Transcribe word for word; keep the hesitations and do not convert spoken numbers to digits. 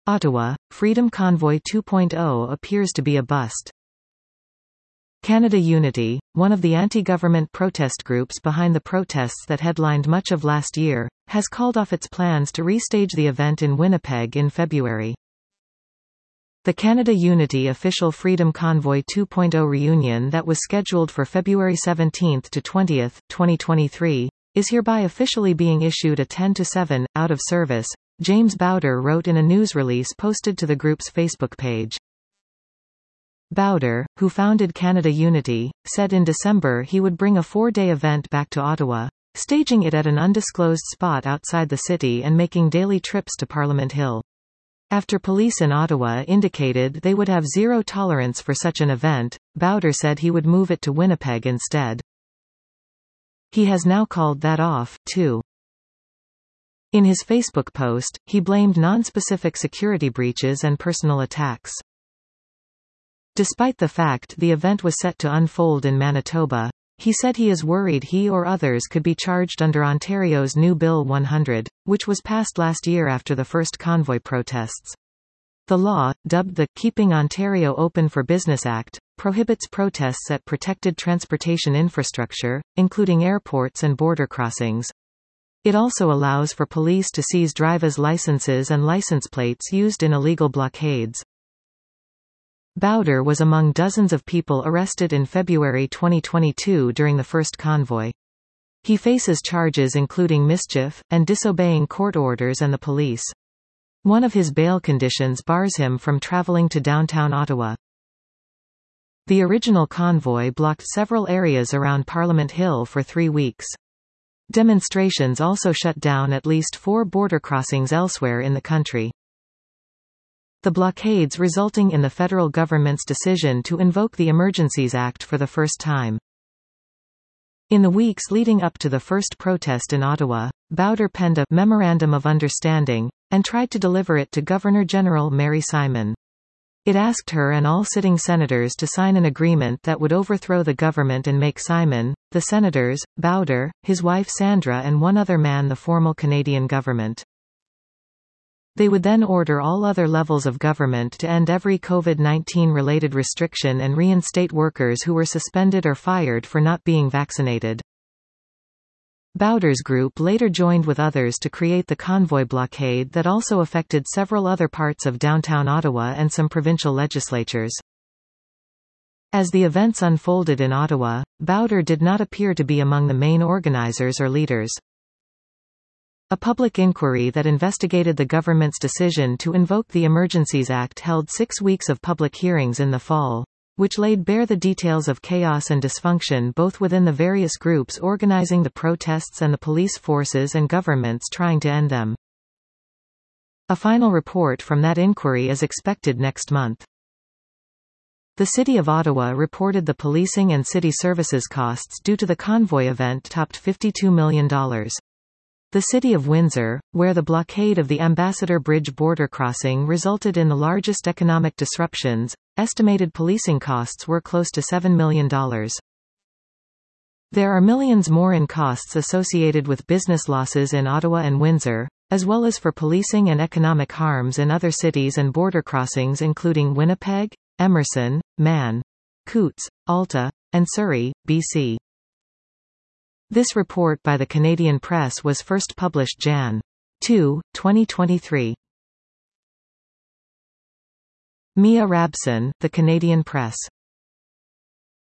Ottawa, Freedom Convoy two point oh appears to be a bust. Canada Unity, one of the anti-government protest groups behind the protests that headlined much of last year, has called off its plans to restage the event in Winnipeg in February. The Canada Unity official Freedom Convoy two point oh reunion that was scheduled for February seventeenth to twentieth, twenty twenty-three, is hereby officially being issued a ten to seven, out of service, James Bowder wrote in a news release posted to the group's Facebook page. Bowder, who founded Canada Unity, said in December he would bring a four-day event back to Ottawa, staging it at an undisclosed spot outside the city and making daily trips to Parliament Hill. After police in Ottawa indicated they would have zero tolerance for such an event, Bowder said he would move it to Winnipeg instead. He has now called that off, too. In his Facebook post, he blamed non-specific security breaches and personal attacks. Despite the fact the event was set to unfold in Manitoba, he said he is worried he or others could be charged under Ontario's new Bill one hundred, which was passed last year after the first convoy protests. The law, dubbed the Keeping Ontario Open for Business Act, prohibits protests at protected transportation infrastructure, including airports and border crossings. It also allows for police to seize driver's licenses and license plates used in illegal blockades. Bowder was among dozens of people arrested in February twenty twenty-two during the first convoy. He faces charges including mischief, and disobeying court orders and the police. One of his bail conditions bars him from traveling to downtown Ottawa. The original convoy blocked several areas around Parliament Hill for three weeks. Demonstrations also shut down at least four border crossings elsewhere in the country. The blockades resulting in the federal government's decision to invoke the Emergencies Act for the first time. In the weeks leading up to the first protest in Ottawa, Bowder penned a Memorandum of Understanding, and tried to deliver it to Governor-General Mary Simon. It asked her and all sitting senators to sign an agreement that would overthrow the government and make Simon, the senators, Bowder, his wife Sandra and one other man the formal Canadian government. They would then order all other levels of government to end every COVID nineteen related restriction and reinstate workers who were suspended or fired for not being vaccinated. Bowder's group later joined with others to create the convoy blockade that also affected several other parts of downtown Ottawa and some provincial legislatures. As the events unfolded in Ottawa, Bowder did not appear to be among the main organizers or leaders. A public inquiry that investigated the government's decision to invoke the Emergencies Act held six weeks of public hearings in the fall, which laid bare the details of chaos and dysfunction both within the various groups organizing the protests and the police forces and governments trying to end them. A final report from that inquiry is expected next month. The City of Ottawa reported the policing and city services costs due to the convoy event topped fifty-two million dollars. The City of Windsor, where the blockade of the Ambassador Bridge border crossing resulted in the largest economic disruptions, estimated policing costs were close to seven million dollars. There are millions more in costs associated with business losses in Ottawa and Windsor, as well as for policing and economic harms in other cities and border crossings including Winnipeg, Emerson, Man, Coutts, Alta, and Surrey, B C. This report by the Canadian Press was first published January second, twenty twenty-three. Mia Rabson, The Canadian Press.